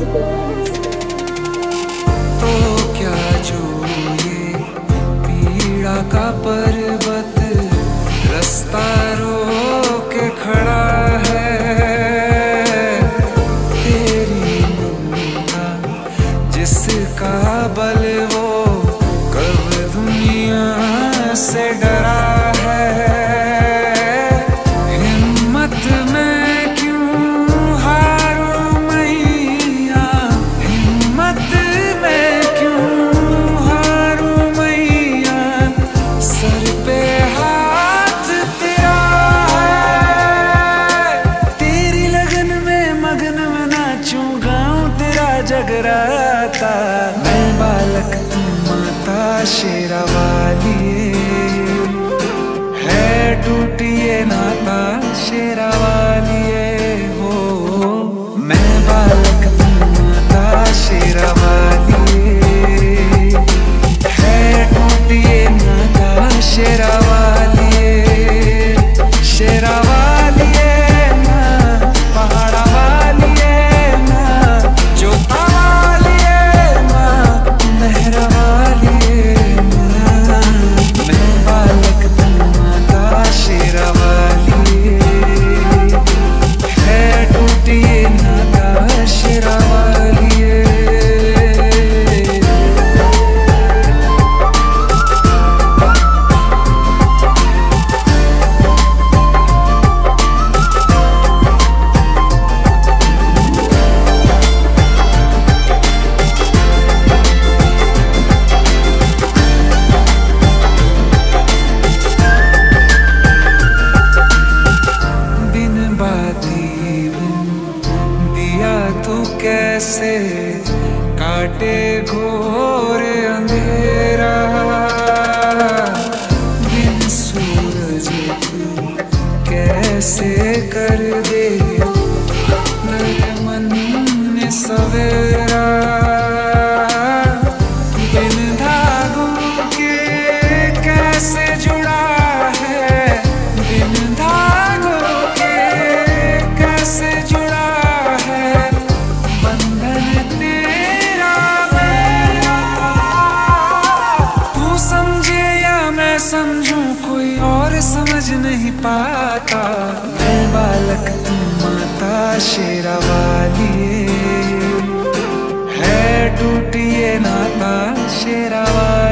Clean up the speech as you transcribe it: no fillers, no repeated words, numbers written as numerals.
तो क्या जो ये पीड़ा का पर्वत रास्ता रोक खड़ा है, तेरी ममता जिसका बल वो कब दुनिया से डरा है। हिम्मत में क्यों हारूं मैया, हिम्मत में क्यों हारूं मैया, सर पे हाथ तेरा है। तेरी लगन में मगन में नाचूं गाऊं तेरा जगराता। मैं बालक तू माता शेरा वाली है, टूटी ये नाता शेरा वाली हो। मैं बालक तू माता शेरा वाली है, टूटी ये नाता शेरा वाली शेरा वाली ना, पहाड़ा वाली ना, जोता वाली ना, मेहरा वाली ना। मैं बालक तू माता शेरा वाली है, टूटी ये नाता शेरा वाली। तू कैसे काटे घोर अंधेरा, बिन सूरज तू कैसे कर दे मेरे मन में सवेरा। बिन धागों के कैसे जुड़ा है, बिन धागों के कैसे जुड़ा है, बंधन तेरा मेरा। तू समझे या मैं समझूं कोई और समझ नहीं पाता। मैं बालक तू माता शेरा वाली है, टूटी ये नाता शेरा वाली।